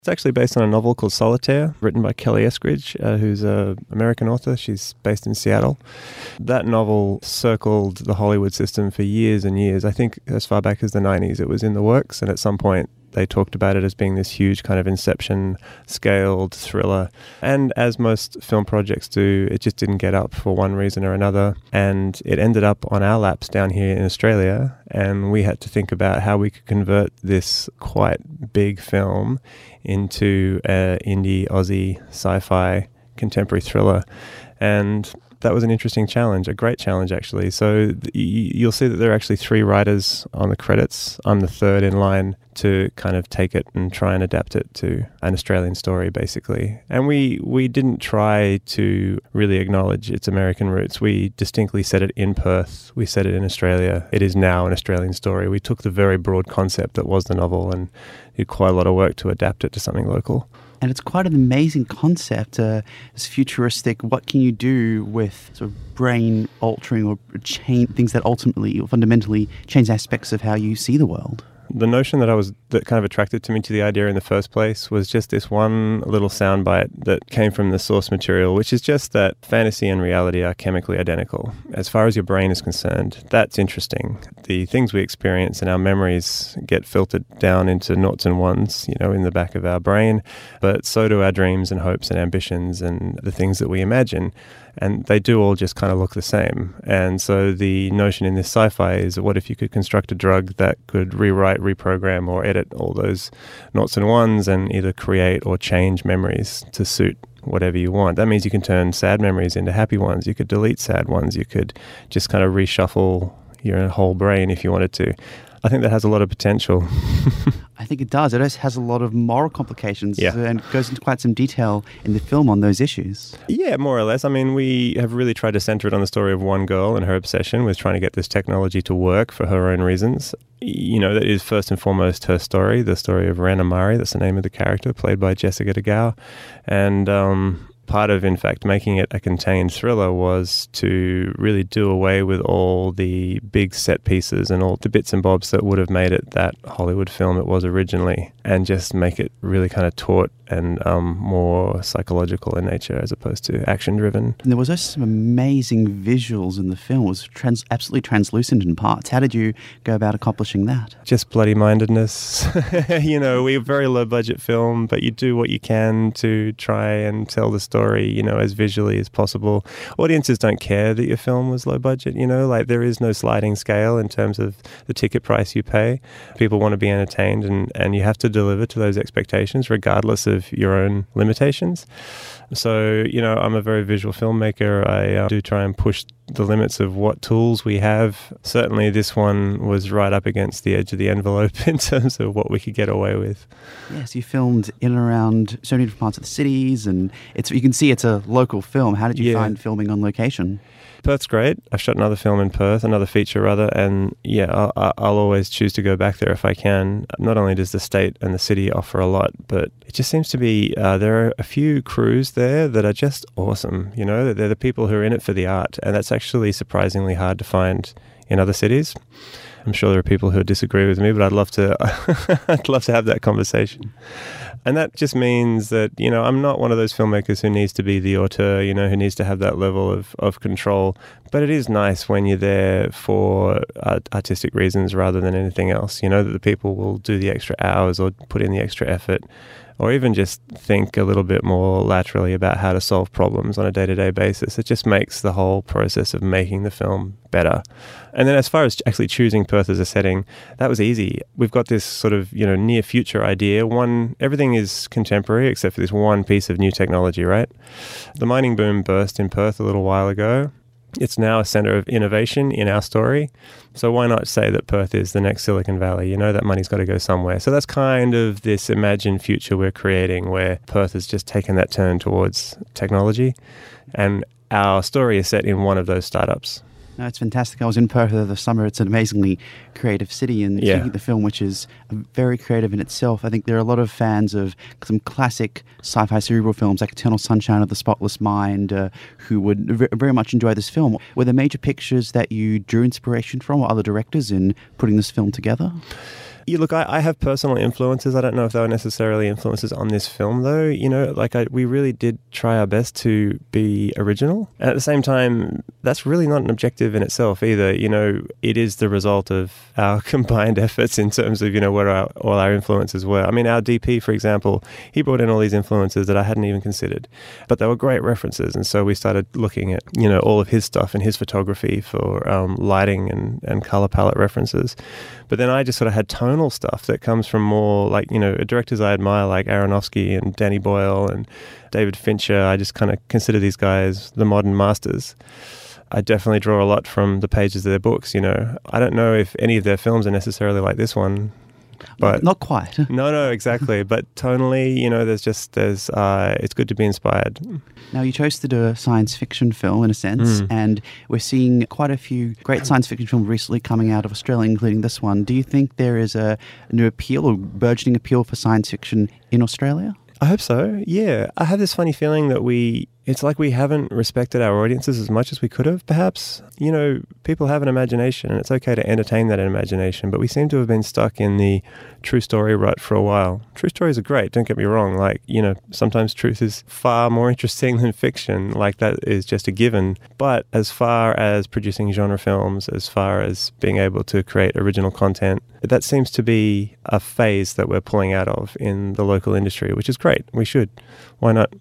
It's actually based on a novel called Solitaire, written by Kelly Eskridge, who's an American author. She's based in Seattle. That novel circled the Hollywood system for years and years. I think as far back as the 90s, it was in the works, and at some point they talked about it as being this huge kind of Inception-scaled thriller. And as most film projects do, it just didn't get up for one reason or another. And it ended up on our laps down here in Australia, and we had to think about how we could convert this quite big film into an indie, Aussie, sci-fi, contemporary thriller. And that was an interesting challenge, a great challenge actually. So you'll see that there are actually 3 writers on the credits. I'm the third in line to kind of take it and try and adapt it to an Australian story, basically. And we didn't try to really acknowledge its American roots. We distinctly set it in Perth. We set it in Australia. It is now an Australian story. We took the very broad concept that was the novel and did quite a lot of work to adapt it to something local. And it's quite an amazing concept. It's futuristic. What can you do with sort of brain altering or change things that ultimately or fundamentally change aspects of how you see the world? The notion that kind of attracted me to the idea in the first place was just this one little soundbite that came from the source material, which is just that fantasy and reality are chemically identical. As far as your brain is concerned, that's interesting. The things we experience and our memories get filtered down into noughts and ones, in the back of our brain, but so do our dreams and hopes and ambitions and the things that we imagine. And they do all just kind of look the same. And so the notion in this sci-fi is, what if you could construct a drug that could rewrite, reprogram, or edit all those noughts and ones and either create or change memories to suit whatever you want. That means you can turn sad memories into happy ones. You could delete sad ones. You could just kind of reshuffle your whole brain if you wanted to. I think that has a lot of potential. I think it does. It has a lot of moral complications and goes into quite some detail in the film on those issues. Yeah, more or less. I mean, we have really tried to center it on the story of one girl and her obsession with trying to get this technology to work for her own reasons. That is first and foremost her story, the story of Ren Amari. That's the name of the character, played by Jessica De Gauw. And part of, in fact, making it a contained thriller was to really do away with all the big set pieces and all the bits and bobs that would have made it that Hollywood film it was originally, and just make it really kind of taut and more psychological in nature as opposed to action-driven. And there was also some amazing visuals in the film. It was absolutely translucent in parts. How did you go about accomplishing that? Just bloody-mindedness. We're a very low-budget film, but you do what you can to try and tell the story, as visually as possible. Audiences don't care that your film was low-budget, there is no sliding scale in terms of the ticket price you pay. People want to be entertained, and you have to deliver to those expectations regardless of your own limitations. So, I'm a very visual filmmaker. I do try and push the limits of what tools we have. Certainly this one was right up against the edge of the envelope in terms of what we could get away with. Yes, you filmed in and around so many different parts of the cities, and you can see it's a local film. How did you find filming on location? Perth's great. I've shot another film in Perth, another feature rather, and I'll always choose to go back there if I can. Not only does the state and the city offer a lot, but it just seems to be, there are a few crews there that are just awesome. They're the people who are in it for the art, and that's actually surprisingly hard to find in other cities. I'm sure there are people who disagree with me, but I'd love to have that conversation. And that just means that, I'm not one of those filmmakers who needs to be the auteur, who needs to have that level of control. But it is nice when you're there for artistic reasons rather than anything else, that the people will do the extra hours or put in the extra effort, or even just think a little bit more laterally about how to solve problems on a day-to-day basis. It just makes the whole process of making the film better. And then as far as actually choosing Perth as a setting, that was easy. We've got this sort of, near future idea. Everything is contemporary except for this one piece of new technology, right? The mining boom burst in Perth a little while ago. It's now a center of innovation in our story. So why not say that Perth is the next Silicon Valley? That money's got to go somewhere. So that's kind of this imagined future we're creating where Perth has just taken that turn towards technology. And our story is set in one of those startups. No, it's fantastic. I was in Perth over the summer. It's an amazingly creative city, and speaking of the film, which is very creative in itself, I think there are a lot of fans of some classic sci-fi cerebral films like Eternal Sunshine of the Spotless Mind who would very much enjoy this film. Were there major pictures that you drew inspiration from or other directors in putting this film together? Yeah, look, I have personal influences. I don't know if they were necessarily influences on this film, though. You know, like we really did try our best to be original. And at the same time, that's really not an objective in itself either. You know, it is the result of our combined efforts in terms of, you know, what all our influences were. I mean, our DP, for example, he brought in all these influences that I hadn't even considered, but they were great references. And so we started looking at, you know, all of his stuff and his photography for lighting and color palette references. But then I just sort of had tonal stuff that comes from more like, you know, directors I admire like Aronofsky and Danny Boyle and David Fincher. I just kind of consider these guys the modern masters. I definitely draw a lot from the pages of their books, you know. I don't know if any of their films are necessarily like this one. But not quite. No, exactly. But tonally, you know, it's good to be inspired. Now, you chose to do a science fiction film, in a sense, and we're seeing quite a few great science fiction films recently coming out of Australia, including this one. Do you think there is a new appeal or burgeoning appeal for science fiction in Australia? I hope so, yeah. I have this funny feeling that it's like we haven't respected our audiences as much as we could have, perhaps. You know, people have an imagination and it's okay to entertain that imagination, but we seem to have been stuck in the true story rut for a while. True stories are great, don't get me wrong. Like, you know, sometimes truth is far more interesting than fiction. Like, that is just a given. But as far as producing genre films, as far as being able to create original content, that seems to be a phase that we're pulling out of in the local industry, which is great. We should. Why not?